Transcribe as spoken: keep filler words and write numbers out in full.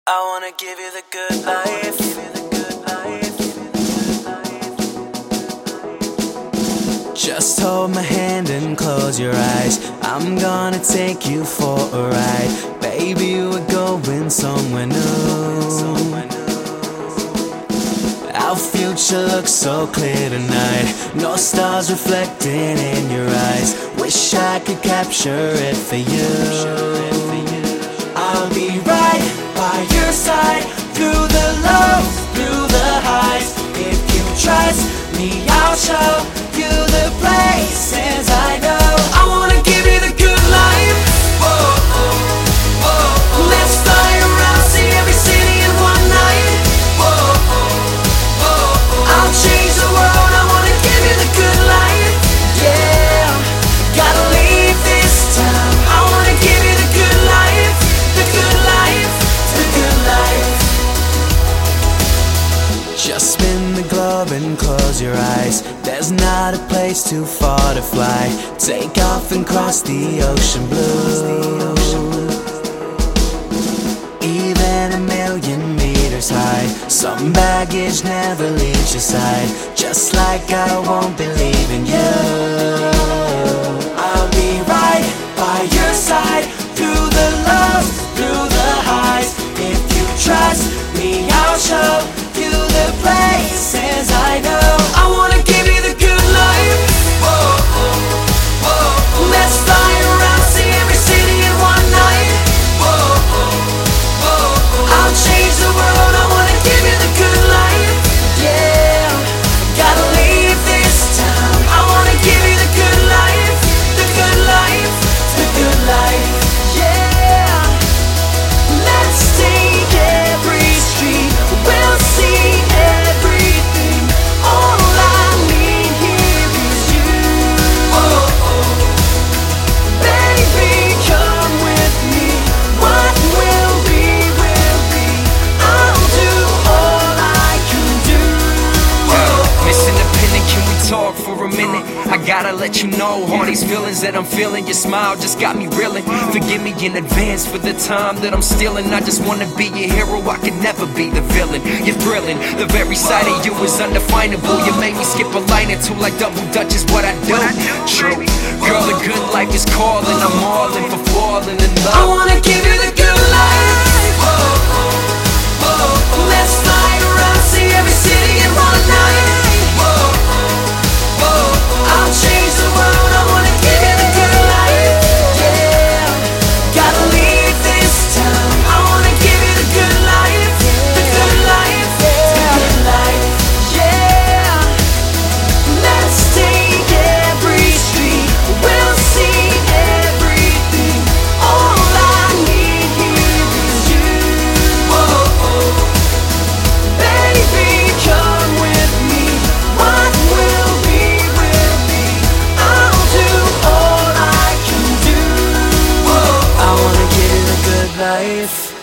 I wanna give you the good life. Just hold my hand and close your eyes. I'm gonna take you for a ride. Baby, we're going somewhere new. Our future looks so clear tonight. No stars reflecting in your eyes. Wish I could capture it for you. I'll be right by your side, through the lows, through the highs. If you trust me, I'll show you the places I know. I wanna give you the good life. Whoa, whoa, whoa. Let's fly around, see every city in one night. Whoa, whoa, whoa. I'll change the world, I wanna give you the good life. Yeah, gotta leave this town. I wanna give you the good life, the good life, the good life. Just spin the globe and close your eyes. There's not a place too far to fly. Take off and cross the ocean blue. Even a million meters high. Some baggage never leaves your side. Just like I won't be leaving you. I'll be right by your side, through the lows, through the highs. If you trust me, I'll show you the places I know. I wanna give you the good life. Whoa, whoa, whoa. Let's fly around, see every city in one night. Whoa, whoa, whoa. I'll change the world, I wanna give you the good life. Yeah, gotta leave this town. I wanna give you the good life, the good life, the good life. Yeah, let's take every street. We'll see everything. All I need here is you. Oh, oh. Baby, come with me. What will be, will be. I'll do all I can do. Yo, Miss Independent, can we talk for a minute? I gotta let you know all these feelings that I'm feeling. Your smile just got me reeling. Forgive me in advance for the time that I'm stealing. I just wanna be your hero, I can never be the villain. You're thrilling, the very sight of you is undefinable. You make me skip a line or two like double dutch is what I do. True, girl, the good life is calling. I'm all in for falling in I love. wanna give you the good life. Whoa, whoa, whoa. Let's fly around, see every city in one night. Whoa, whoa. I'll change the world, I wanna give you the good life. Yeah, gotta leave this town. I wanna give you the good life, the good life, the good life. Yeah, let's take every street. We'll see everything. All I need here is you. Whoa, baby, come with me. What will be, will be. I'll do all I can do. I wanna give you the good life.